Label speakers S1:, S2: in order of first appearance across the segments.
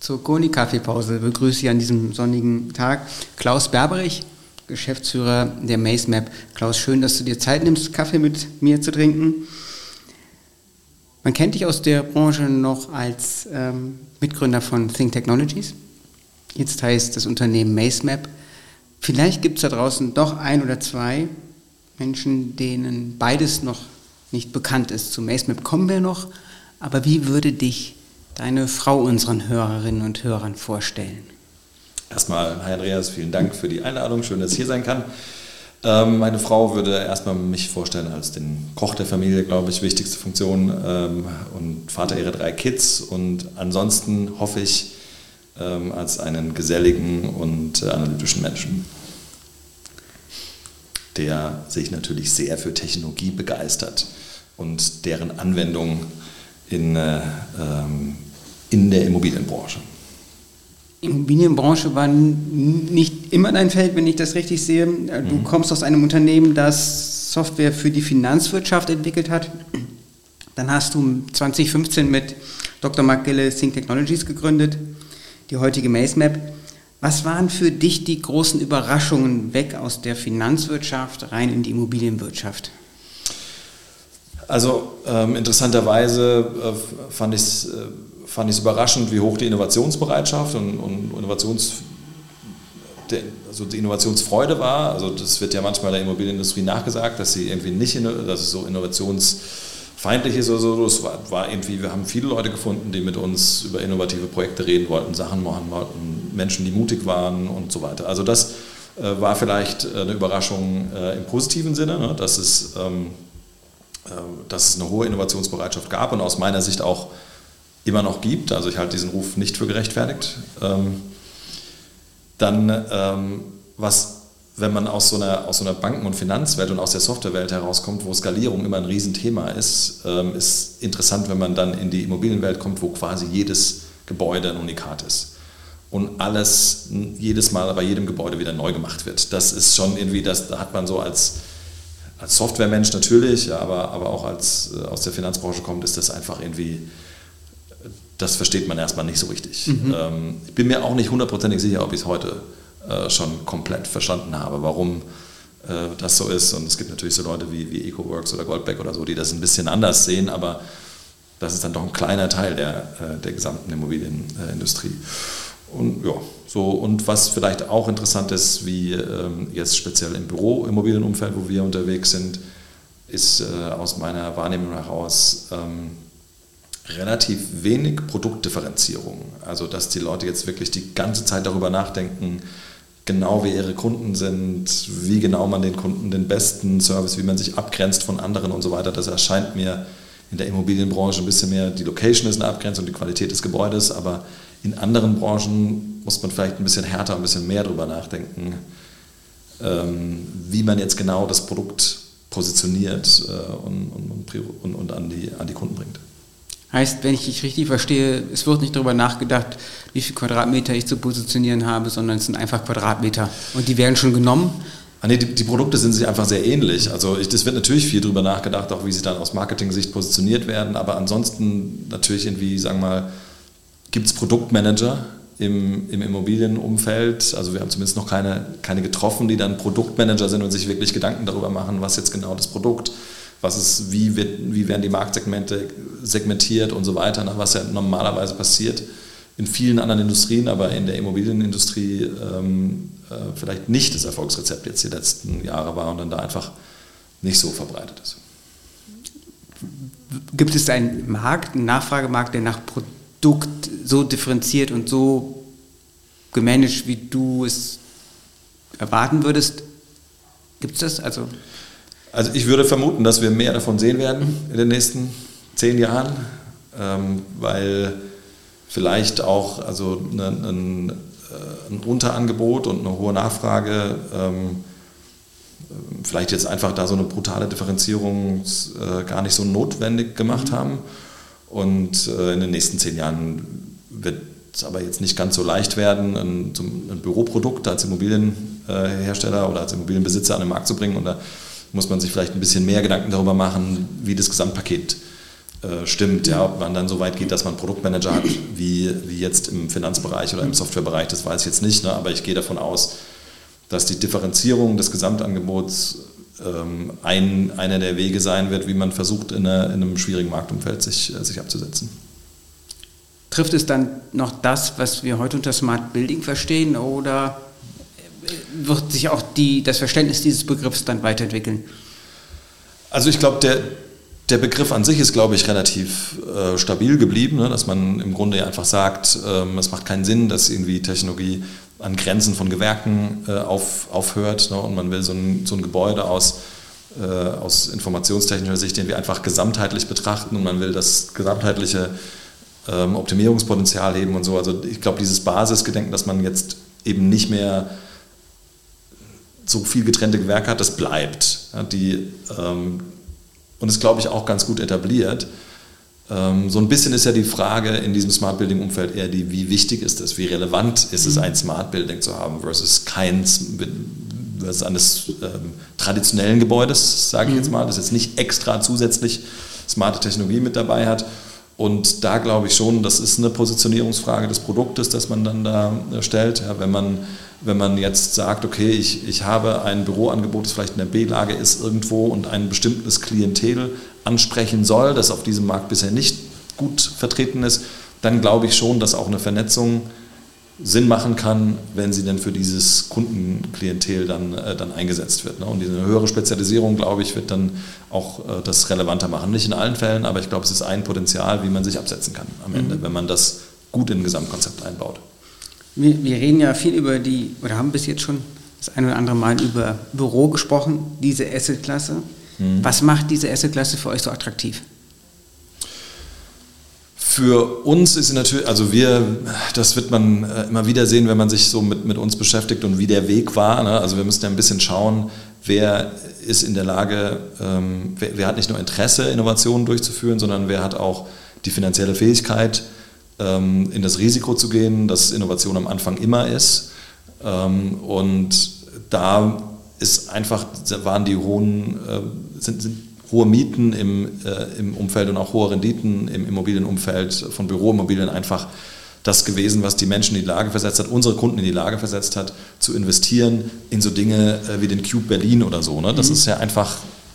S1: Zur Koni-Kaffeepause begrüße ich an diesem sonnigen Tag Klaus Berberich, Geschäftsführer der MaceMap. Klaus, schön, dass du dir Zeit nimmst, Kaffee mit mir zu trinken. Man kennt dich aus der Branche noch als Mitgründer von Think Technologies. Jetzt heißt das Unternehmen MaceMap. Vielleicht gibt es da draußen doch ein oder zwei Menschen, denen beides noch nicht bekannt ist. Zu MaceMap kommen wir noch. Aber wie würde dich deine Frau unseren Hörerinnen und Hörern vorstellen?
S2: Erstmal, hi Andreas, vielen Dank für die Einladung. Schön, dass ich hier sein kann. Meine Frau würde erstmal mich vorstellen als den Koch der Familie, glaube ich, wichtigste Funktion, und Vater ihrer 3 Kids. Und ansonsten hoffe ich als einen geselligen und analytischen Menschen, der sich natürlich sehr für Technologie begeistert und deren Anwendung in der Immobilienbranche.
S1: Immobilienbranche war nicht immer dein Feld, wenn ich das richtig sehe. Du kommst aus einem Unternehmen, das Software für die Finanzwirtschaft entwickelt hat. Dann hast du 2015 mit Dr. Mark Gille Think Technologies gegründet, die heutige MaceMap. Was waren für dich die großen Überraschungen weg aus der Finanzwirtschaft rein in die Immobilienwirtschaft?
S2: Also interessanterweise fand ich es überraschend, wie hoch die Innovationsbereitschaft und die Innovationsfreude war. Also das wird ja manchmal der Immobilienindustrie nachgesagt, dass sie irgendwie nicht, dass es so innovationsfeindlich ist oder so. Das war irgendwie, wir haben viele Leute gefunden, die mit uns über innovative Projekte reden wollten, Sachen machen wollten, Menschen, die mutig waren und so weiter. Also das war vielleicht eine Überraschung im positiven Sinne, ne, dass es eine hohe Innovationsbereitschaft gab und aus meiner Sicht auch immer noch gibt. Also ich halte diesen Ruf nicht für gerechtfertigt. Wenn man aus so einer Banken- und Finanzwelt und aus der Softwarewelt herauskommt, wo Skalierung immer ein Riesenthema ist, ist interessant, wenn man dann in die Immobilienwelt kommt, wo quasi jedes Gebäude ein Unikat ist. Und alles jedes Mal bei jedem Gebäude wieder neu gemacht wird. Das ist schon irgendwie, da hat man so als Softwaremensch natürlich, ja, aber auch als aus der Finanzbranche kommt, ist das einfach irgendwie, das versteht man erstmal nicht so richtig. Ich bin mir auch nicht hundertprozentig sicher, ob ich es heute schon komplett verstanden habe, warum das so ist. Und es gibt natürlich so Leute wie EcoWorks oder Goldbeck oder so, die das ein bisschen anders sehen, aber das ist dann doch ein kleiner Teil der gesamten Immobilienindustrie. Und ja, so, und was vielleicht auch interessant ist, wie jetzt speziell im Büroimmobilienumfeld, wo wir unterwegs sind, ist aus meiner Wahrnehmung heraus relativ wenig Produktdifferenzierung. Also dass die Leute jetzt wirklich die ganze Zeit darüber nachdenken, genau wie ihre Kunden sind, wie genau man den Kunden den besten Service, wie man sich abgrenzt von anderen und so weiter. Das erscheint mir in der Immobilienbranche ein bisschen mehr, die Location ist eine Abgrenzung, die Qualität des Gebäudes, aber in anderen Branchen muss man vielleicht ein bisschen härter, ein bisschen mehr darüber nachdenken, wie man jetzt genau das Produkt positioniert und an die Kunden bringt.
S1: Heißt, wenn ich dich richtig verstehe, es wird nicht darüber nachgedacht, wie viel Quadratmeter ich zu positionieren habe, sondern es sind einfach Quadratmeter und die werden schon genommen?
S2: Die Produkte sind sich einfach sehr ähnlich. Also es wird natürlich viel darüber nachgedacht, auch wie sie dann aus Marketing-Sicht positioniert werden, aber ansonsten natürlich irgendwie, sagen wir mal, gibt es Produktmanager im Immobilienumfeld. Also wir haben zumindest noch keine getroffen, die dann Produktmanager sind und sich wirklich Gedanken darüber machen, was jetzt genau das Produkt, wie werden die Marktsegmente segmentiert und so weiter, nach was ja normalerweise passiert in vielen anderen Industrien, aber in der Immobilienindustrie vielleicht nicht das Erfolgsrezept jetzt die letzten Jahre war und dann da einfach nicht so verbreitet ist.
S1: Gibt es einen Nachfragemarkt, der nach Produkt so differenziert und so gemanagt, wie du es erwarten würdest? Gibt es das? Also
S2: ich würde vermuten, dass wir mehr davon sehen werden in den nächsten 10 Jahren, weil vielleicht auch ein Unterangebot und eine hohe Nachfrage vielleicht jetzt einfach da so eine brutale Differenzierung gar nicht so notwendig gemacht haben. Und in den nächsten 10 Jahren wird es aber jetzt nicht ganz so leicht werden, ein Büroprodukt als Immobilienhersteller oder als Immobilienbesitzer an den Markt zu bringen. Und da muss man sich vielleicht ein bisschen mehr Gedanken darüber machen, wie das Gesamtpaket stimmt. Ja, ob man dann so weit geht, dass man Produktmanager hat, wie jetzt im Finanzbereich oder im Softwarebereich, das weiß ich jetzt nicht, ne? Aber ich gehe davon aus, dass die Differenzierung des Gesamtangebots einer der Wege sein wird, wie man versucht, in einem schwierigen Marktumfeld sich abzusetzen.
S1: Trifft es dann noch das, was wir heute unter Smart Building verstehen, oder wird sich auch das Verständnis dieses Begriffs dann weiterentwickeln?
S2: Also ich glaube, der Begriff an sich ist, glaube ich, relativ stabil geblieben, ne? Dass man im Grunde einfach sagt, es macht keinen Sinn, dass irgendwie Technologie an Grenzen von Gewerken aufhört, ne? Und man will so ein Gebäude aus informationstechnischer Sicht, den wir einfach gesamtheitlich betrachten, und man will das gesamtheitliche Optimierungspotenzial heben und so. Also ich glaube, dieses Basisgedenken, dass man jetzt eben nicht mehr so viel getrennte Gewerke hat, das bleibt. Ja, und ist, glaube ich, auch ganz gut etabliert. So ein bisschen ist ja die Frage in diesem Smart Building Umfeld eher wie wichtig ist es, wie relevant ist es, ein Smart Building zu haben versus eines traditionellen Gebäudes, sage ich jetzt mal, das jetzt nicht extra zusätzlich smarte Technologie mit dabei hat. Und da glaube ich schon, das ist eine Positionierungsfrage des Produktes, das man dann da stellt. Ja, wenn man jetzt sagt, okay, ich habe ein Büroangebot, das vielleicht in der B-Lage ist irgendwo und ein bestimmtes Klientel ansprechen soll, das auf diesem Markt bisher nicht gut vertreten ist, dann glaube ich schon, dass auch eine Vernetzung Sinn machen kann, wenn sie denn für dieses Kundenklientel dann eingesetzt wird. Ne? Und diese höhere Spezialisierung, glaube ich, wird dann auch das relevanter machen. Nicht in allen Fällen, aber ich glaube, es ist ein Potenzial, wie man sich absetzen kann am Ende, wenn man das gut in ein Gesamtkonzept einbaut.
S1: Wir reden ja viel oder haben bis jetzt schon das ein oder andere Mal über Büro gesprochen, diese Assetklasse. Was macht diese Assetklasse für euch so attraktiv?
S2: Für uns ist sie natürlich, das wird man immer wieder sehen, wenn man sich so mit uns beschäftigt und wie der Weg war. Ne? Also wir müssen ja ein bisschen schauen, wer ist in der Lage, wer hat nicht nur Interesse, Innovationen durchzuführen, sondern wer hat auch die finanzielle Fähigkeit, in das Risiko zu gehen, dass Innovation am Anfang immer ist. Und da sind hohe Mieten im Umfeld und auch hohe Renditen im Immobilienumfeld von Büroimmobilien einfach das gewesen, was die Menschen in die Lage versetzt hat, unsere Kunden in die Lage versetzt hat, zu investieren in so Dinge wie den Cube Berlin oder so. Ne? Das ist ja einfach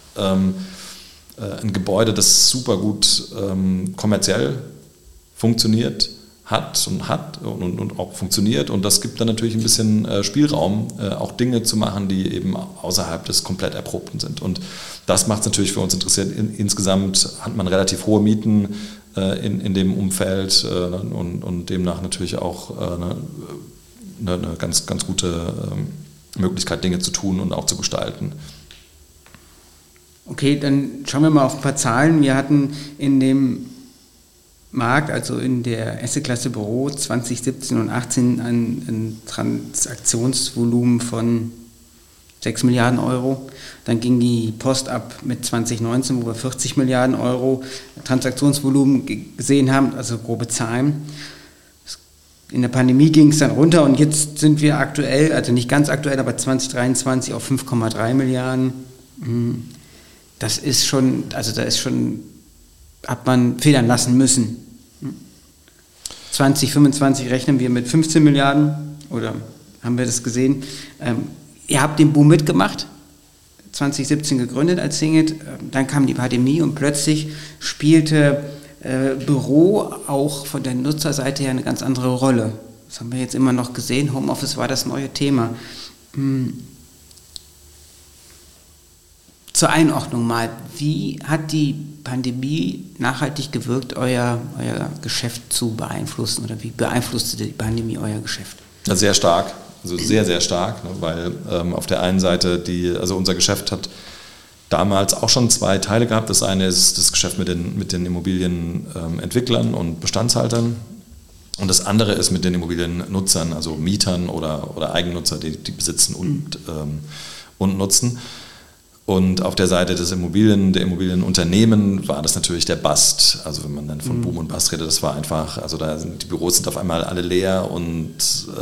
S2: ein Gebäude, das super gut kommerziell funktioniert hat und auch funktioniert, und das gibt dann natürlich ein bisschen Spielraum, auch Dinge zu machen, die eben außerhalb des komplett Erprobten sind, und das macht es natürlich für uns interessiert. Insgesamt hat man relativ hohe Mieten in dem Umfeld und demnach natürlich auch eine ganz, ganz gute Möglichkeit, Dinge zu tun und auch zu gestalten.
S1: Okay, dann schauen wir mal auf ein paar Zahlen. Wir hatten in dem Markt, also in der Assetklasse Büro 2017 und 2018 ein Transaktionsvolumen von 6 Milliarden Euro. Dann ging die Post ab mit 2019, wo wir 40 Milliarden Euro Transaktionsvolumen gesehen haben, also grobe Zahlen. In der Pandemie ging es dann runter, und jetzt sind wir aktuell, also nicht ganz aktuell, aber 2023 auf 5,3 Milliarden. Das ist schon, hat man federn lassen müssen. 2025 rechnen wir mit 15 Milliarden, oder haben wir das gesehen? Ihr habt den Boom mitgemacht, 2017 gegründet als Singit, dann kam die Pandemie und plötzlich spielte Büro auch von der Nutzerseite her eine ganz andere Rolle. Das haben wir jetzt immer noch gesehen, Homeoffice war das neue Thema. Zur Einordnung mal, wie hat die Pandemie nachhaltig gewirkt, euer Geschäft zu beeinflussen, oder wie beeinflusste die Pandemie euer Geschäft?
S2: Ja, sehr stark, also sehr, sehr stark, ne, weil auf der einen Seite unser Geschäft hat damals auch schon zwei Teile gehabt. Das eine ist das Geschäft mit den Immobilienentwicklern und Bestandshaltern, und das andere ist mit den Immobiliennutzern, also Mietern oder Eigennutzer, die besitzen und nutzen. Und auf der Seite der Immobilienunternehmen war das natürlich der Bust. Also wenn man dann von Boom und Bust redet, das war einfach, also die Büros sind auf einmal alle leer und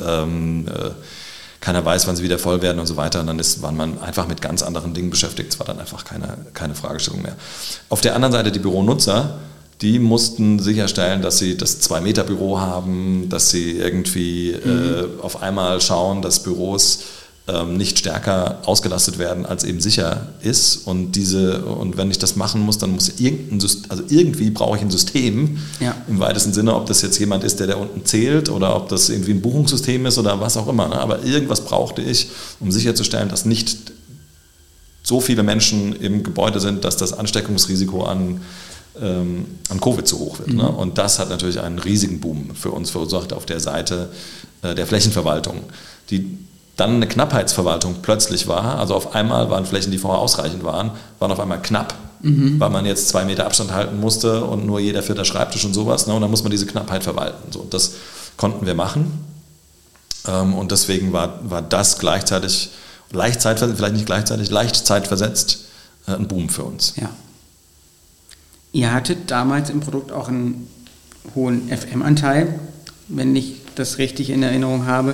S2: keiner weiß, wann sie wieder voll werden und so weiter. Und dann war man einfach mit ganz anderen Dingen beschäftigt. Es war dann einfach keine Fragestellung mehr. Auf der anderen Seite die Büronutzer, die mussten sicherstellen, dass sie das 2-Meter-Büro haben, dass sie irgendwie auf einmal schauen, dass Büros nicht stärker ausgelastet werden, als eben sicher ist. Und wenn ich das machen muss, dann muss irgendwie brauche ich ein System im weitesten Sinne, ob das jetzt jemand ist, der da unten zählt oder ob das irgendwie ein Buchungssystem ist oder was auch immer. Ne? Aber irgendwas brauchte ich, um sicherzustellen, dass nicht so viele Menschen im Gebäude sind, dass das Ansteckungsrisiko an Covid zu hoch wird. Ne? Und das hat natürlich einen riesigen Boom für uns verursacht auf der Seite der Flächenverwaltung, die dann eine Knappheitsverwaltung plötzlich war. Also auf einmal waren Flächen, die vorher ausreichend waren auf einmal knapp, weil man jetzt 2 Meter Abstand halten musste und nur jeder 4. Schreibtisch und sowas. Ne? Und dann muss man diese Knappheit verwalten. So, das konnten wir machen. Und deswegen war das vielleicht nicht gleichzeitig, leicht zeitversetzt ein Boom für uns.
S1: Ja. Ihr hattet damals im Produkt auch einen hohen FM-Anteil, wenn ich das richtig in Erinnerung habe.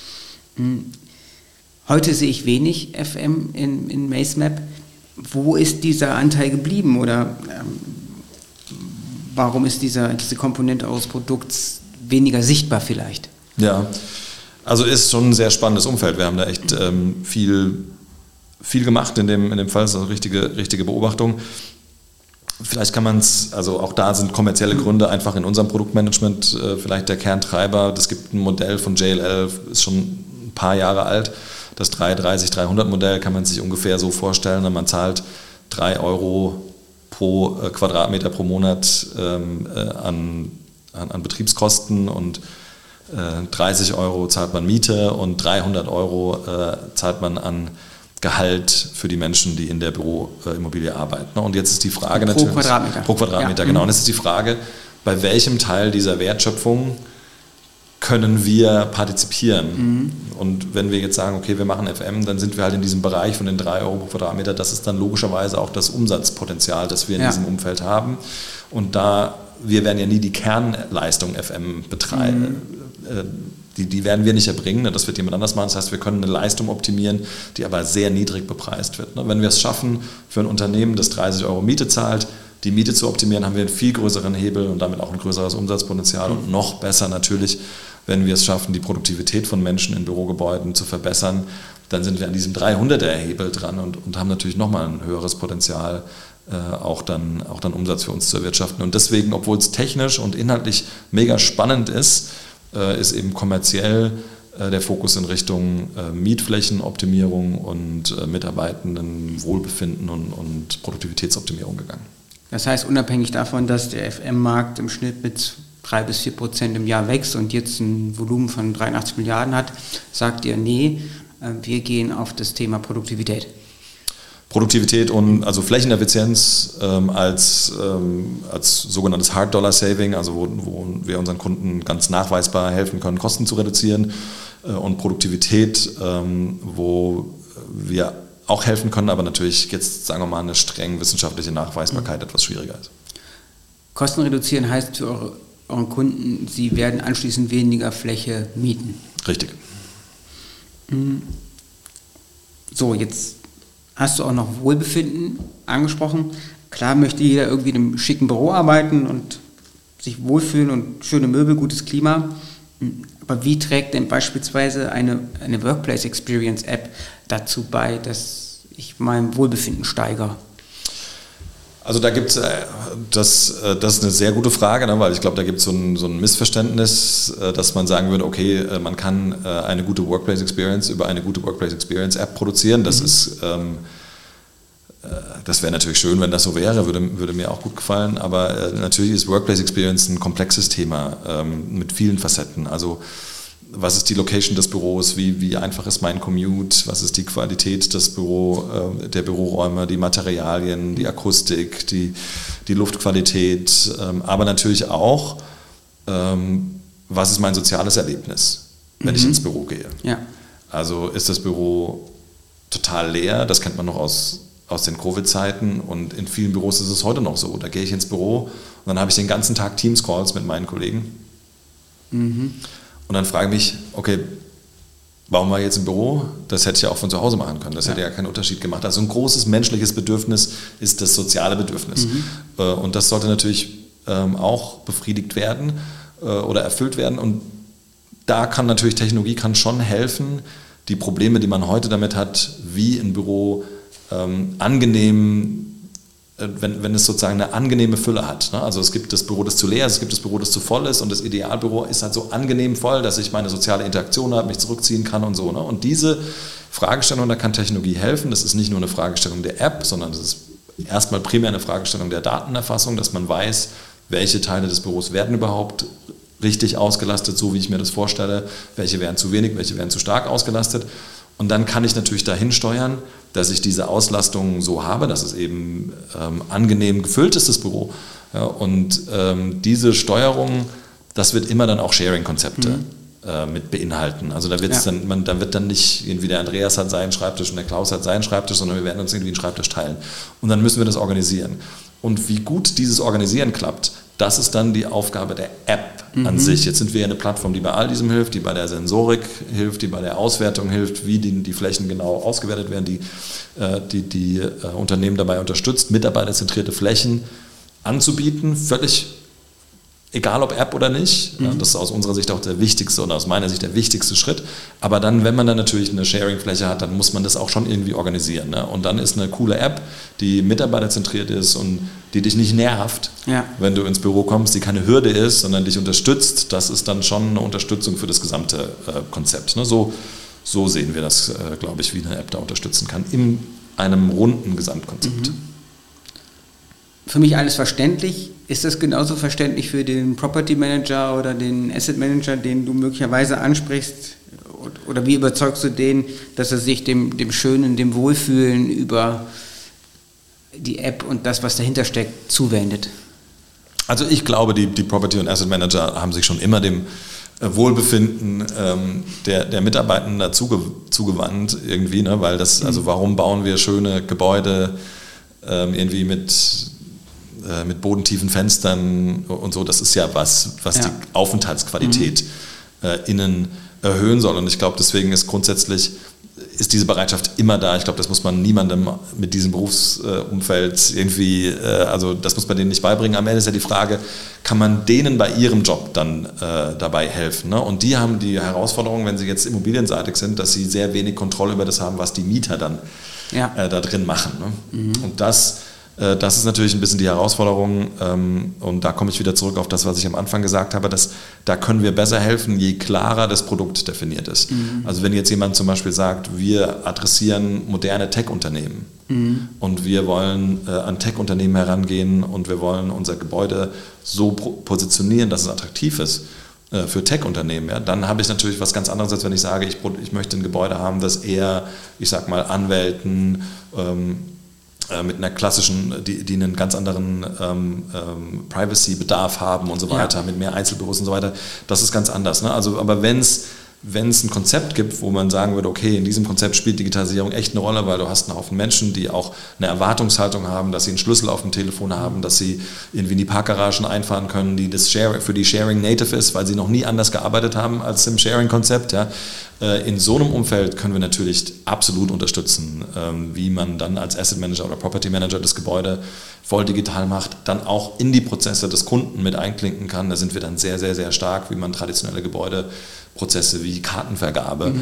S1: Heute sehe ich wenig FM in MaceMap. Wo ist dieser Anteil geblieben oder warum ist diese Komponente eures Produkts weniger sichtbar vielleicht?
S2: Ja, also ist schon ein sehr spannendes Umfeld. Wir haben da echt viel gemacht in dem Fall. Das ist eine richtige Beobachtung. Vielleicht kann man es, also auch da sind kommerzielle Gründe einfach in unserem Produktmanagement vielleicht der Kerntreiber. Es gibt ein Modell von JLL, ist schon ein paar Jahre alt. Das 330-300 Modell kann man sich ungefähr so vorstellen. Man zahlt 3 Euro pro Quadratmeter pro Monat an Betriebskosten und 30 Euro zahlt man Miete und 300 Euro zahlt man an Gehalt für die Menschen, die in der Büroimmobilie arbeiten. Und jetzt ist die Frage
S1: pro Quadratmeter.
S2: Pro Quadratmeter, genau. Und jetzt ist die Frage, bei welchem Teil dieser Wertschöpfung können wir partizipieren? Und wenn wir jetzt sagen, okay, wir machen FM, dann sind wir halt in diesem Bereich von den 3 Euro pro Quadratmeter. Das ist dann logischerweise auch das Umsatzpotenzial, das wir in diesem Umfeld haben. Und wir werden ja nie die Kernleistung FM betreiben. Die werden wir nicht erbringen, das wird jemand anders machen. Das heißt, wir können eine Leistung optimieren, die aber sehr niedrig bepreist wird. Wenn wir es schaffen, für ein Unternehmen, das 30 Euro Miete zahlt, die Miete zu optimieren, haben wir einen viel größeren Hebel und damit auch ein größeres Umsatzpotenzial. Und noch besser natürlich, wenn wir es schaffen, die Produktivität von Menschen in Bürogebäuden zu verbessern, dann sind wir an diesem 300er-Hebel dran und haben natürlich nochmal ein höheres Potenzial, auch dann Umsatz für uns zu erwirtschaften. Und deswegen, obwohl es technisch und inhaltlich mega spannend ist eben kommerziell der Fokus in Richtung Mietflächenoptimierung und Mitarbeitenden Wohlbefinden und Produktivitätsoptimierung gegangen.
S1: Das heißt, unabhängig davon, dass der FM-Markt im Schnitt mit 3-4% im Jahr wächst und jetzt ein Volumen von 83 Milliarden hat, sagt ihr, nee, wir gehen auf das Thema Produktivität.
S2: Produktivität und also Flächeneffizienz als sogenanntes Hard Dollar Saving, also wo wir unseren Kunden ganz nachweisbar helfen können, Kosten zu reduzieren, und Produktivität, wo wir auch helfen können, aber natürlich jetzt, sagen wir mal, eine streng wissenschaftliche Nachweisbarkeit etwas schwieriger ist.
S1: Kosten reduzieren heißt für euren Kunden, sie werden anschließend weniger Fläche mieten.
S2: Richtig.
S1: So, jetzt hast du auch noch Wohlbefinden angesprochen. Klar möchte jeder irgendwie in einem schicken Büro arbeiten und sich wohlfühlen und schöne Möbel, gutes Klima. Aber wie trägt denn beispielsweise eine Workplace Experience App dazu bei, dass ich mein Wohlbefinden steigere?
S2: Also da gibt es, das ist eine sehr gute Frage, ne, weil ich glaube, da gibt es so ein Missverständnis, dass man sagen würde, okay, man kann eine gute Workplace Experience über eine gute Workplace Experience App produzieren. Das ist, das wäre natürlich schön, wenn das so wäre, würde mir auch gut gefallen, aber natürlich ist Workplace Experience ein komplexes Thema mit vielen Facetten. Also was ist die Location des Büros, wie einfach ist mein Commute, was ist die Qualität des der Büroräume, die Materialien, die Akustik, die Luftqualität, aber natürlich auch, was ist mein soziales Erlebnis, wenn ich ins Büro gehe. Ja. Also ist das Büro total leer, das kennt man noch aus den Covid-Zeiten, und in vielen Büros ist es heute noch so. Da gehe ich ins Büro und dann habe ich den ganzen Tag Teams-Calls mit meinen Kollegen. Und dann frage ich mich, okay, warum war ich jetzt im Büro? Das hätte ich ja auch von zu Hause machen können. Das hätte ja keinen Unterschied gemacht. Also ein großes menschliches Bedürfnis ist das soziale Bedürfnis. Und das sollte natürlich auch befriedigt werden oder erfüllt werden. Und da kann natürlich Technologie schon helfen, die Probleme, die man heute damit hat, wie ein Büro angenehm, wenn es sozusagen eine angenehme Fülle hat. Ne? Also es gibt das Büro, das zu leer ist, es gibt das Büro, das zu voll ist und das Idealbüro ist halt so angenehm voll, dass ich meine soziale Interaktion habe, mich zurückziehen kann und so. Ne? Und diese Fragestellung, da kann Technologie helfen. Das ist nicht nur eine Fragestellung der App, sondern das ist erstmal primär eine Fragestellung der Datenerfassung, dass man weiß, welche Teile des Büros werden überhaupt richtig ausgelastet, so wie ich mir das vorstelle, welche werden zu wenig, welche werden zu stark ausgelastet. Und dann kann ich natürlich dahin steuern, dass ich diese Auslastung so habe, dass es eben angenehm gefüllt ist, das Büro. Ja, und diese Steuerung, das wird immer dann auch Sharing-Konzepte mit beinhalten. Also da wird's dann wird dann nicht irgendwie der Andreas hat seinen Schreibtisch und der Klaus hat seinen Schreibtisch, sondern wir werden uns irgendwie einen Schreibtisch teilen. Und dann müssen wir das organisieren. Und wie gut dieses Organisieren klappt, das ist dann die Aufgabe der App an sich. Jetzt sind wir ja eine Plattform, die bei all diesem hilft, die bei der Sensorik hilft, die bei der Auswertung hilft, wie die Flächen genau ausgewertet werden, die Unternehmen dabei unterstützt, mitarbeiterzentrierte Flächen anzubieten, völlig egal ob App oder nicht. Ja, das ist aus unserer Sicht auch der wichtigste oder aus meiner Sicht der wichtigste Schritt. Aber dann, wenn man dann natürlich eine Sharing-Fläche hat, dann muss man das auch schon irgendwie organisieren. Ne? Und dann ist eine coole App, die mitarbeiterzentriert ist und die dich nicht nervt, wenn du ins Büro kommst, die keine Hürde ist, sondern dich unterstützt. Das ist dann schon eine Unterstützung für das gesamte Konzept. Ne? So sehen wir das, glaube ich, wie eine App da unterstützen kann in einem runden Gesamtkonzept.
S1: Für mich alles verständlich. Ist das genauso verständlich für den Property Manager oder den Asset Manager, den du möglicherweise ansprichst? Oder wie überzeugst du den, dass er sich dem Schönen, dem Wohlfühlen über die App und das, was dahinter steckt, zuwendet?
S2: Also ich glaube, die Property und Asset Manager haben sich schon immer dem Wohlbefinden der Mitarbeitenden zugewandt irgendwie, ne? Weil das, also warum bauen wir schöne Gebäude irgendwie mit bodentiefen Fenstern und so, das ist ja was die Aufenthaltsqualität innen erhöhen soll. Und ich glaube, deswegen ist diese Bereitschaft immer da. Ich glaube, das muss man niemandem mit diesem Berufsumfeld irgendwie, also das muss man denen nicht beibringen. Am Ende ist ja die Frage, kann man denen bei ihrem Job dann dabei helfen? Ne? Und die haben die Herausforderung, wenn sie jetzt immobilienseitig sind, dass sie sehr wenig Kontrolle über das haben, was die Mieter dann da drin machen. Ne? Und das ist natürlich ein bisschen die Herausforderung und da komme ich wieder zurück auf das, was ich am Anfang gesagt habe, dass da können wir besser helfen, je klarer das Produkt definiert ist. Also wenn jetzt jemand zum Beispiel sagt, wir adressieren moderne Tech-Unternehmen und wir wollen an Tech-Unternehmen herangehen und wir wollen unser Gebäude so positionieren, dass es attraktiv ist für Tech-Unternehmen, dann habe ich natürlich was ganz anderes, als wenn ich sage, ich möchte ein Gebäude haben, das eher, ich sag mal, Anwälten, mit einer klassischen, die einen ganz anderen Privacy-Bedarf haben und so weiter, mit mehr Einzelbüros und so weiter, das ist ganz anders. Ne? Also, aber wenn es ein Konzept gibt, wo man sagen würde, okay, in diesem Konzept spielt Digitalisierung echt eine Rolle, weil du hast einen Haufen Menschen, die auch eine Erwartungshaltung haben, dass sie einen Schlüssel auf dem Telefon haben, dass sie irgendwie in die Parkgaragen einfahren können, die für die Sharing native ist, weil sie noch nie anders gearbeitet haben als im Sharing-Konzept. Ja. In so einem Umfeld können wir natürlich absolut unterstützen, wie man dann als Asset Manager oder Property Manager das Gebäude voll digital macht, dann auch in die Prozesse des Kunden mit einklinken kann. Da sind wir dann sehr, sehr, sehr stark, wie man traditionelle Gebäudeprozesse wie Kartenvergabe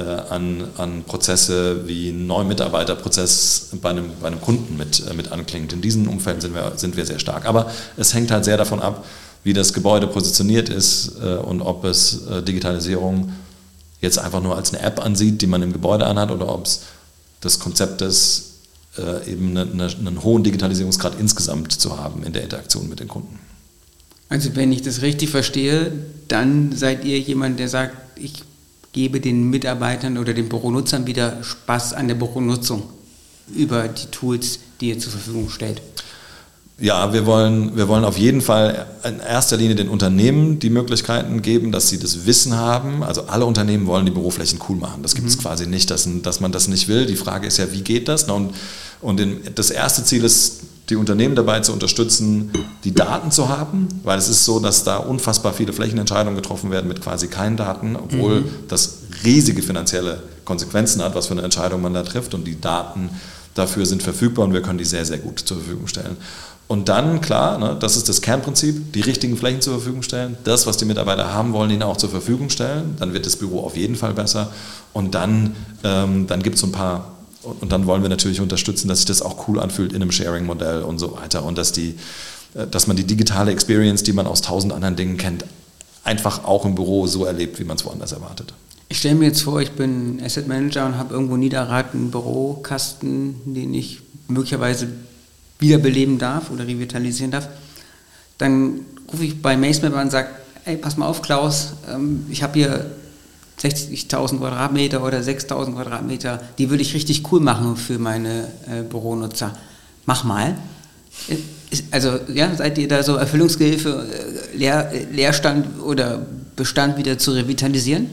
S2: an Prozesse wie einen neuen Mitarbeiterprozess bei einem Kunden mit anklingt. In diesen Umfelden sind wir sehr stark. Aber es hängt halt sehr davon ab, wie das Gebäude positioniert ist und ob es Digitalisierung jetzt einfach nur als eine App ansieht, die man im Gebäude anhat, oder ob es das Konzept ist, eben einen hohen Digitalisierungsgrad insgesamt zu haben in der Interaktion mit den Kunden.
S1: Also wenn ich das richtig verstehe, dann seid ihr jemand, der sagt, ich gebe den Mitarbeitern oder den Büronutzern wieder Spaß an der Büronutzung über die Tools, die ihr zur Verfügung stellt.
S2: Ja, wir wollen auf jeden Fall in erster Linie den Unternehmen die Möglichkeiten geben, dass sie das Wissen haben. Also alle Unternehmen wollen die Büroflächen cool machen. Das gibt es quasi nicht, dass man das nicht will. Die Frage ist ja, wie geht das? Und das erste Ziel ist, die Unternehmen dabei zu unterstützen, die Daten zu haben, weil es ist so, dass da unfassbar viele Flächenentscheidungen getroffen werden mit quasi keinen Daten, obwohl das riesige finanzielle Konsequenzen hat, was für eine Entscheidung man da trifft, und die Daten dafür sind verfügbar und wir können die sehr, sehr gut zur Verfügung stellen. Und dann, klar, ne, das ist das Kernprinzip, die richtigen Flächen zur Verfügung stellen, das, was die Mitarbeiter haben wollen, ihnen auch zur Verfügung stellen, dann wird das Büro auf jeden Fall besser und dann gibt es so ein paar, und dann wollen wir natürlich unterstützen, dass sich das auch cool anfühlt in einem Sharing-Modell und so weiter und dass man die digitale Experience, die man aus 1000 anderen Dingen kennt, einfach auch im Büro so erlebt, wie man es woanders erwartet.
S1: Ich stelle mir jetzt vor, ich bin Asset Manager und habe irgendwo Niederrad einen Bürokasten, den ich möglicherweise wiederbeleben darf oder revitalisieren darf. Dann rufe ich bei MaceMap an und sage, ey, pass mal auf, Klaus, ich habe hier 60.000 Quadratmeter oder 6.000 Quadratmeter, die würde ich richtig cool machen für meine Büronutzer. Mach mal. Also ja, seid ihr da so Erfüllungsgehilfe, Leerstand oder Bestand wieder zu revitalisieren?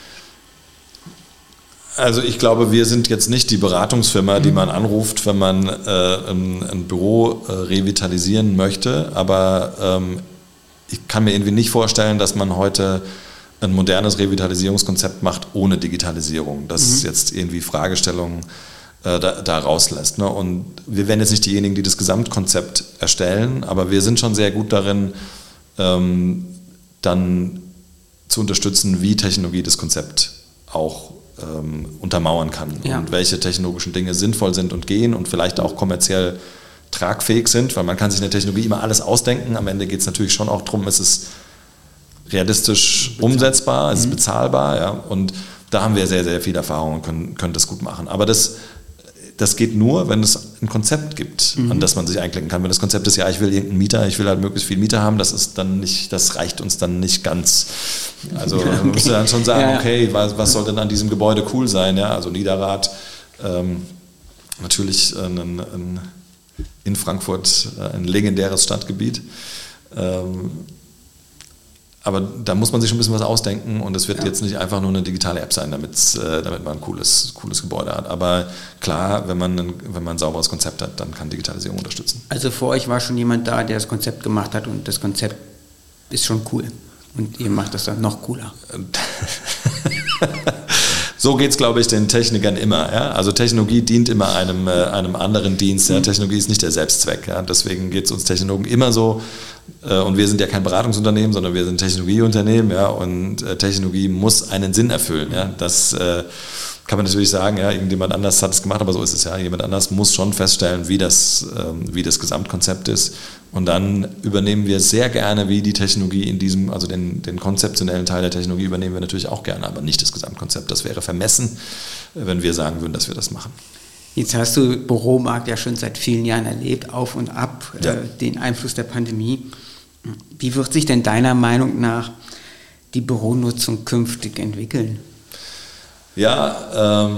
S2: Also ich glaube, wir sind jetzt nicht die Beratungsfirma, die man anruft, wenn man ein Büro revitalisieren möchte, aber ich kann mir irgendwie nicht vorstellen, dass man heute ein modernes Revitalisierungskonzept macht ohne Digitalisierung. Das ist jetzt irgendwie Fragestellungen da rauslässt. Ne? Und wir werden jetzt nicht diejenigen, die das Gesamtkonzept erstellen, aber wir sind schon sehr gut darin, dann zu unterstützen, wie Technologie das Konzept auch untermauern kann und welche technologischen Dinge sinnvoll sind und gehen und vielleicht auch kommerziell tragfähig sind, weil man kann sich in der Technologie immer alles ausdenken. Am Ende geht es natürlich schon auch darum, ist es realistisch umsetzbar, ist es bezahlbar, ja? Und da haben wir sehr, sehr viel Erfahrung und können das gut machen. Aber das geht nur, wenn es ein Konzept gibt, an das man sich einklicken kann. Wenn das Konzept ist, ja, ich will irgendeinen Mieter, ich will halt möglichst viel Mieter haben, das reicht uns dann nicht ganz. Also man müsste dann schon sagen, okay, was soll denn an diesem Gebäude cool sein? Ja? Also Niederrad, natürlich in Frankfurt ein legendäres Stadtgebiet. Aber da muss man sich schon ein bisschen was ausdenken und es wird jetzt nicht einfach nur eine digitale App sein, damit man ein cooles Gebäude hat. Aber klar, wenn man ein sauberes Konzept hat, dann kann Digitalisierung unterstützen.
S1: Also vor euch war schon jemand da, der das Konzept gemacht hat und das Konzept ist schon cool. Und ihr macht das dann noch cooler.
S2: So geht es, glaube ich, den Technikern immer. Ja? Also Technologie dient immer einem anderen Dienst. Ja? Technologie ist nicht der Selbstzweck. Ja? Deswegen geht es uns Technologen immer so. Und wir sind ja kein Beratungsunternehmen, sondern wir sind ein Technologieunternehmen. Ja? Und Technologie muss einen Sinn erfüllen. Ja? Das kann man natürlich sagen, ja, irgendjemand anders hat es gemacht, aber so ist es ja. Jemand anders muss schon feststellen, wie das Gesamtkonzept ist. Und dann übernehmen wir sehr gerne, wie die Technologie in diesem, also den konzeptionellen Teil der Technologie übernehmen wir natürlich auch gerne, aber nicht das Gesamtkonzept. Das wäre vermessen, wenn wir sagen würden, dass wir das machen.
S1: Jetzt hast du Büromarkt ja schon seit vielen Jahren erlebt, auf und ab, den Einfluss der Pandemie. Wie wird sich denn deiner Meinung nach die Büronutzung künftig entwickeln?
S2: Ja,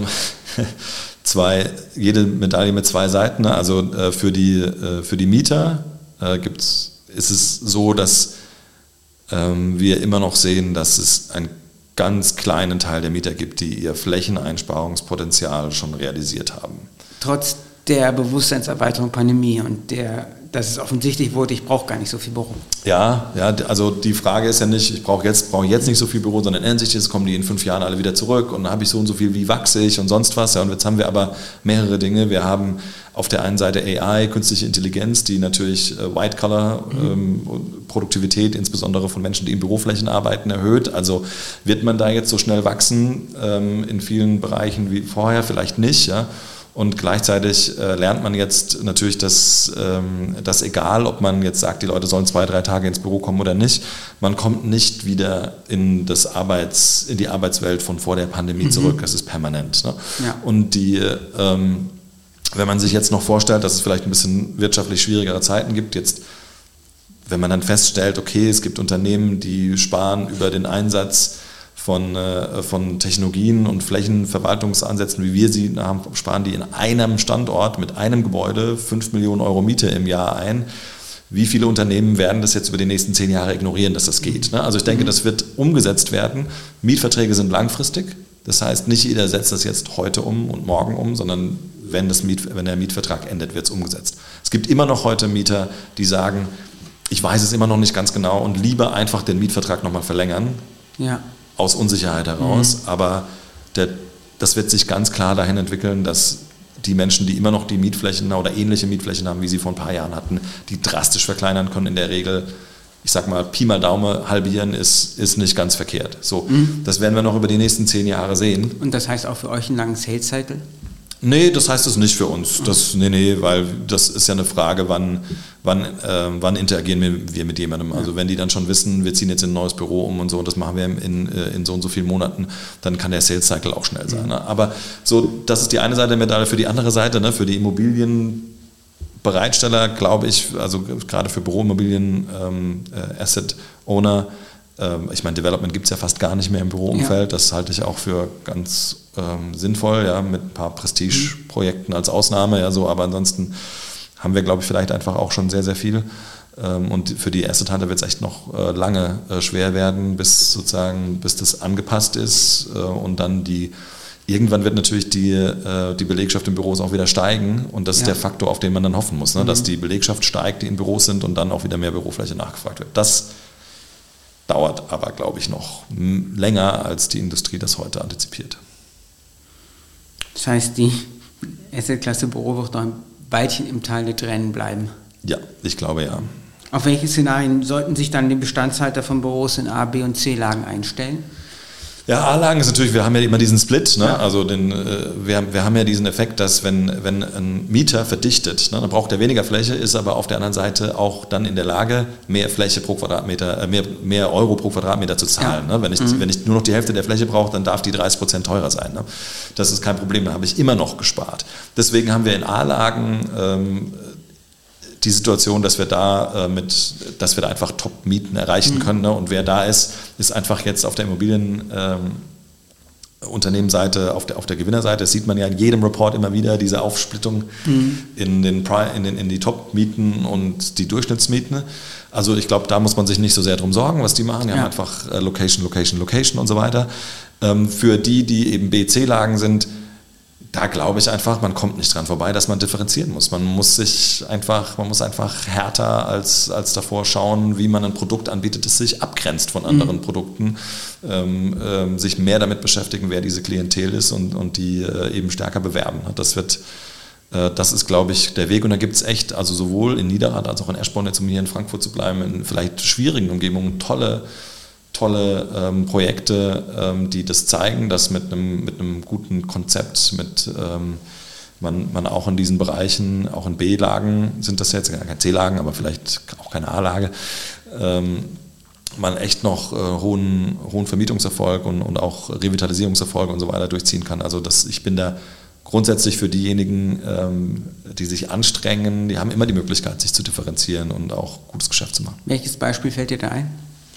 S2: jede Medaille mit zwei Seiten. Ne? Also für die Mieter ist es so, dass wir immer noch sehen, dass es einen ganz kleinen Teil der Mieter gibt, die ihr Flächeneinsparungspotenzial schon realisiert haben.
S1: Trotz der Bewusstseinserweiterung Pandemie und dass es offensichtlich wurde, ich brauche gar nicht so viel Büro.
S2: Ja, also die Frage ist ja nicht, ich brauche jetzt nicht so viel Büro, sondern endlich kommen die in 5 Jahren alle wieder zurück und dann habe ich so und so viel, wie wachse ich und sonst was. Ja, und jetzt haben wir aber mehrere Dinge. Wir haben auf der einen Seite AI, künstliche Intelligenz, die natürlich White-Collar-Produktivität, insbesondere von Menschen, die in Büroflächen arbeiten, erhöht. Also wird man da jetzt so schnell wachsen in vielen Bereichen wie vorher? Vielleicht nicht, ja. Und gleichzeitig lernt man jetzt natürlich, dass egal, ob man jetzt sagt, die Leute sollen 2-3 Tage ins Büro kommen oder nicht, man kommt nicht wieder in die Arbeitswelt von vor der Pandemie zurück. Das ist permanent. Ne? Ja. Und wenn man sich jetzt noch vorstellt, dass es vielleicht ein bisschen wirtschaftlich schwierigere Zeiten gibt, jetzt, wenn man dann feststellt, okay, es gibt Unternehmen, die sparen über den Einsatz von Technologien und Flächenverwaltungsansätzen, wie wir sie haben, sparen die in einem Standort mit einem Gebäude 5 Millionen Euro Miete im Jahr ein. Wie viele Unternehmen werden das jetzt über die nächsten 10 Jahre ignorieren, dass das geht? Ne? Also ich denke, das wird umgesetzt werden. Mietverträge sind langfristig. Das heißt, nicht jeder setzt das jetzt heute um und morgen um, sondern wenn der Mietvertrag endet, wird es umgesetzt. Es gibt immer noch heute Mieter, die sagen, ich weiß es immer noch nicht ganz genau und lieber einfach den Mietvertrag nochmal verlängern. Ja. Aus Unsicherheit heraus, aber das wird sich ganz klar dahin entwickeln, dass die Menschen, die immer noch die Mietflächen oder ähnliche Mietflächen haben, wie sie vor ein paar Jahren hatten, die drastisch verkleinern können in der Regel. Ich sag mal, Pi mal Daumen halbieren ist nicht ganz verkehrt. So, das werden wir noch über die nächsten 10 Jahre sehen.
S1: Und das heißt auch für euch einen langen Sales Cycle?
S2: Nee, das heißt es nicht für uns. Weil das ist ja eine Frage, wann interagieren wir mit jemandem. Also wenn die dann schon wissen, wir ziehen jetzt in ein neues Büro um und so, und das machen wir in so und so vielen Monaten, dann kann der Sales Cycle auch schnell sein. Ne? Aber so, das ist die eine Seite der Medaille. Für die andere Seite, ne, für die Immobilienbereitsteller, glaube ich, also gerade für Büroimmobilien, Asset Owner, ich meine, Development gibt es ja fast gar nicht mehr im Büroumfeld. Das halte ich auch für ganz sinnvoll, ja, mit ein paar Prestigeprojekten als Ausnahme, ja, so, aber ansonsten haben wir, glaube ich, vielleicht einfach auch schon sehr, sehr viel. Und für die Asset Hunter wird es echt noch lange schwer werden, bis das angepasst ist und dann irgendwann wird natürlich die Belegschaft in Büros auch wieder steigen und das ist der Faktor, auf den man dann hoffen muss, ne? Dass die Belegschaft steigt, die in Büros sind und dann auch wieder mehr Bürofläche nachgefragt wird. Das dauert aber, glaube ich, noch länger, als die Industrie das heute antizipiert.
S1: Das heißt, die Assetklasse Büro wird noch ein Weilchen im Tal der Tränen bleiben?
S2: Ja, ich glaube ja.
S1: Auf welche Szenarien sollten sich dann die Bestandshalter von Büros in A, B und C-Lagen einstellen?
S2: Ja, A-Lagen ist natürlich, wir haben ja immer diesen Split, ne? Also wir haben ja diesen Effekt, dass wenn ein Mieter verdichtet, ne, dann braucht er weniger Fläche, ist aber auf der anderen Seite auch dann in der Lage, mehr Fläche pro Quadratmeter, mehr Euro pro Quadratmeter zu zahlen. Ne? Wenn ich nur noch die Hälfte der Fläche brauche, dann darf die 30% teurer sein. Ne? Das ist kein Problem, da habe ich immer noch gespart. Deswegen haben wir in A-Lagen die Situation, dass wir da einfach Top-Mieten erreichen können. Ne? Und wer da ist einfach jetzt auf der Immobilienunternehmensseite, auf der Gewinnerseite. Das sieht man ja in jedem Report immer wieder, diese Aufsplittung in die Top-Mieten und die Durchschnittsmieten. Also ich glaube, da muss man sich nicht so sehr drum sorgen, was die machen. Die haben einfach Location und so weiter. Für die eben B-C-Lagen sind, da glaube ich einfach, man kommt nicht dran vorbei, dass man differenzieren muss. Man muss einfach härter als davor schauen, wie man ein Produkt anbietet, das sich abgrenzt von anderen Produkten, sich mehr damit beschäftigen, wer diese Klientel ist und die eben stärker bewerben. Das ist, glaube ich, der Weg. Und da gibt es echt, also sowohl in Niederrad als auch in Eschborn, jetzt um hier in Frankfurt zu bleiben, in vielleicht schwierigen Umgebungen, tolle Projekte, die das zeigen, dass mit einem guten Konzept, man auch in diesen Bereichen, auch in B-Lagen, sind das jetzt keine C-Lagen, aber vielleicht auch keine A-Lage, man echt noch hohen Vermietungserfolg und auch Revitalisierungserfolge und so weiter durchziehen kann. Also ich bin da grundsätzlich für diejenigen, die sich anstrengen, die haben immer die Möglichkeit, sich zu differenzieren und auch gutes Geschäft zu machen.
S1: Welches Beispiel fällt dir da ein?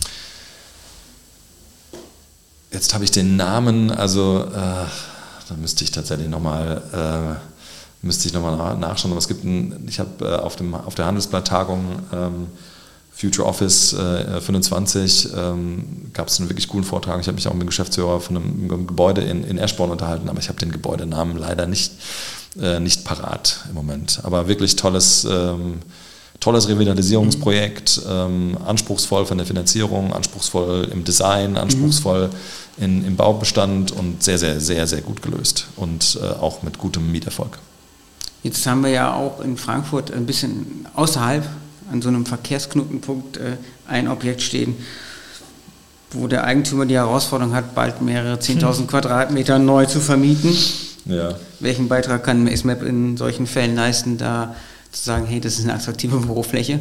S2: Jetzt habe ich den Namen, also da müsste ich tatsächlich nochmal nachschauen. Aber ich habe auf der Handelsblatt-Tagung Future Office 25 gab es einen wirklich coolen Vortrag. Ich habe mich auch mit dem Geschäftsführer von einem Gebäude in Eschborn unterhalten, aber ich habe den Gebäudenamen leider nicht parat im Moment. Aber wirklich tolles Revitalisierungsprojekt, anspruchsvoll von der Finanzierung, anspruchsvoll im Design, anspruchsvoll im Baubestand und sehr, sehr, sehr, sehr gut gelöst und auch mit gutem Mieterfolg.
S1: Jetzt haben wir ja auch in Frankfurt ein bisschen außerhalb an so einem Verkehrsknotenpunkt ein Objekt stehen, wo der Eigentümer die Herausforderung hat, bald mehrere 10.000 Quadratmeter neu zu vermieten. Ja. Welchen Beitrag kann MaceMap in solchen Fällen leisten, da zu sagen, hey, das ist eine attraktive Bürofläche?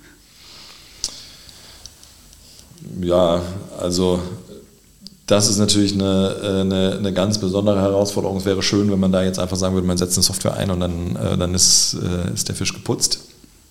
S2: Ja, also das ist natürlich eine ganz besondere Herausforderung. Es wäre schön, wenn man da jetzt einfach sagen würde, man setzt eine Software ein und dann ist der Fisch geputzt.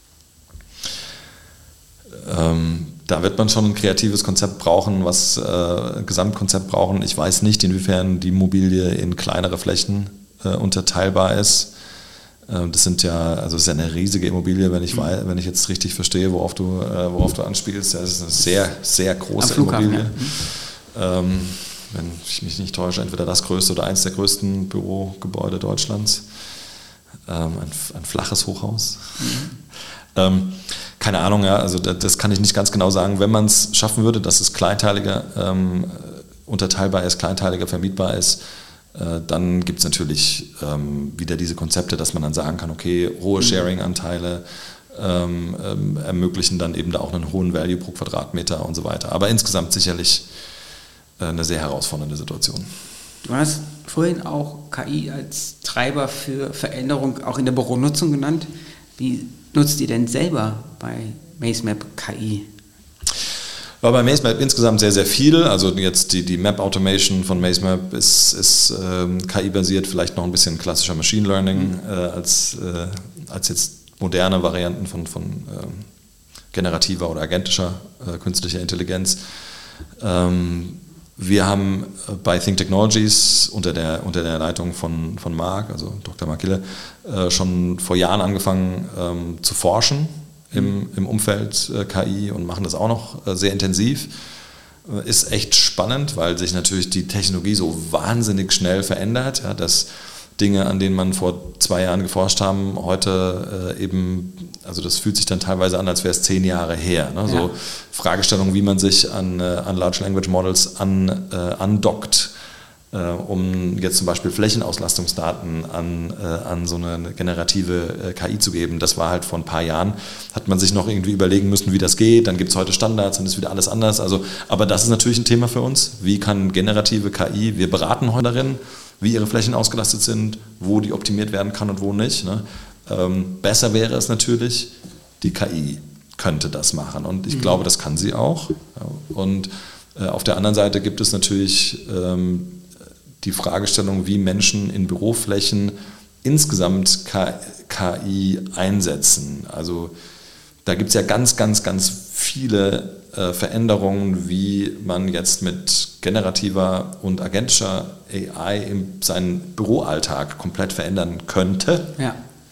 S2: Da wird man schon ein kreatives Konzept brauchen, ein Gesamtkonzept brauchen. Ich weiß nicht, inwiefern die Immobilie in kleinere Flächen unterteilbar ist. Das ist ja eine riesige Immobilie, wenn ich jetzt richtig verstehe, worauf du anspielst. Das ist eine sehr, sehr große Immobilie. Ja. Wenn ich mich nicht täusche, entweder das größte oder eins der größten Bürogebäude Deutschlands. Ein flaches Hochhaus. Keine Ahnung, ja, also das kann ich nicht ganz genau sagen. Wenn man es schaffen würde, dass es kleinteiliger unterteilbar ist, kleinteiliger vermietbar ist, Dann gibt es natürlich wieder diese Konzepte, dass man dann sagen kann, okay, hohe Sharing-Anteile ermöglichen dann eben da auch einen hohen Value pro Quadratmeter und so weiter. Aber insgesamt sicherlich eine sehr herausfordernde Situation.
S1: Du hast vorhin auch KI als Treiber für Veränderung auch in der Büronutzung genannt. Wie nutzt ihr denn selber bei MazeMap KI?
S2: War bei MazeMap insgesamt sehr, sehr viel. Also jetzt die Map Automation von MazeMap ist KI-basiert, vielleicht noch ein bisschen klassischer Machine Learning als jetzt moderne Varianten von generativer oder agentischer künstlicher Intelligenz. Wir haben bei Think Technologies unter der Leitung von Marc, also Dr. Marc Hille, schon vor Jahren angefangen zu forschen im Umfeld KI und machen das auch noch sehr intensiv. Ist echt spannend, weil sich natürlich die Technologie so wahnsinnig schnell verändert, ja, dass Dinge, an denen man vor 2 Jahren geforscht haben, heute also das fühlt sich dann teilweise an, als wäre es 10 Jahre her. Ne? Ja. So Fragestellungen, wie man sich an Large Language Models andockt, um jetzt zum Beispiel Flächenauslastungsdaten an so eine generative KI zu geben. Das war halt vor ein paar Jahren, hat man sich noch irgendwie überlegen müssen, wie das geht. Dann gibt es heute Standards und ist wieder alles anders. Aber das ist natürlich ein Thema für uns. Wie kann generative KI, wir beraten heute darin, wie ihre Flächen ausgelastet sind, wo die optimiert werden kann und wo nicht. Ne? Besser wäre es natürlich, die KI könnte das machen und ich glaube, das kann sie auch. Und auf der anderen Seite gibt es natürlich die Fragestellung, wie Menschen in Büroflächen insgesamt KI einsetzen. Also da gibt es ja ganz, ganz, ganz viele Veränderungen, wie man jetzt mit generativer und agentischer AI seinen Büroalltag komplett verändern könnte.
S1: Ja.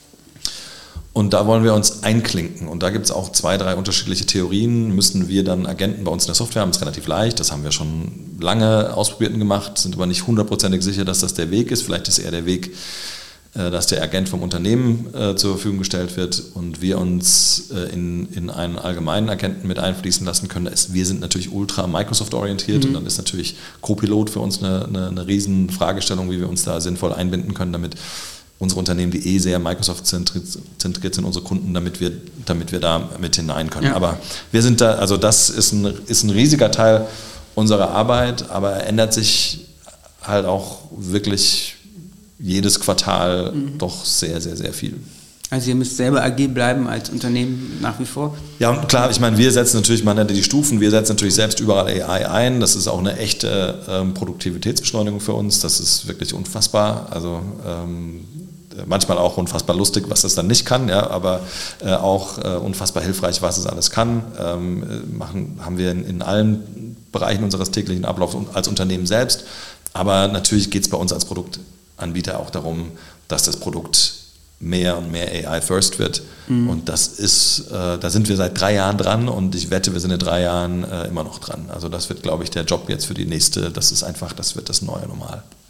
S2: Und da wollen wir uns einklinken. Und da gibt es auch 2, 3 unterschiedliche Theorien. Müssen wir dann Agenten bei uns in der Software haben? Das ist relativ leicht. Das haben wir schon lange ausprobiert und gemacht, sind aber nicht 100%ig sicher, dass das der Weg ist. Vielleicht ist eher der Weg, dass der Agent vom Unternehmen zur Verfügung gestellt wird und wir uns in einen allgemeinen Agenten mit einfließen lassen können. Wir sind natürlich ultra Microsoft-orientiert und dann ist natürlich Copilot für uns eine riesen Fragestellung, wie wir uns da sinnvoll einbinden können, damit unsere Unternehmen, die sehr Microsoft-zentriert sind, unsere Kunden, damit wir da mit hinein können. Ja. Aber wir sind da, also das ist ein riesiger Teil unserer Arbeit, aber ändert sich halt auch wirklich jedes Quartal doch sehr, sehr, sehr viel.
S1: Also ihr müsst selber agil bleiben als Unternehmen nach wie vor?
S2: Ja, und klar, ich meine, wir setzen natürlich, man nennt die Stufen, wir setzen natürlich selbst überall AI ein. Das ist auch eine echte Produktivitätsbeschleunigung für uns. Das ist wirklich unfassbar. Also manchmal auch unfassbar lustig, was das dann nicht kann, ja, aber auch unfassbar hilfreich, was es alles kann. Haben wir in allen Bereichen unseres täglichen Ablaufs als Unternehmen selbst. Aber natürlich geht es bei uns als Produktanbieter auch darum, dass das Produkt mehr und mehr AI first wird. Und das ist, da sind wir seit 3 Jahren dran und ich wette, wir sind in 3 Jahren immer noch dran. Also das wird, glaube ich, der Job jetzt für die nächste, das wird das neue Normal.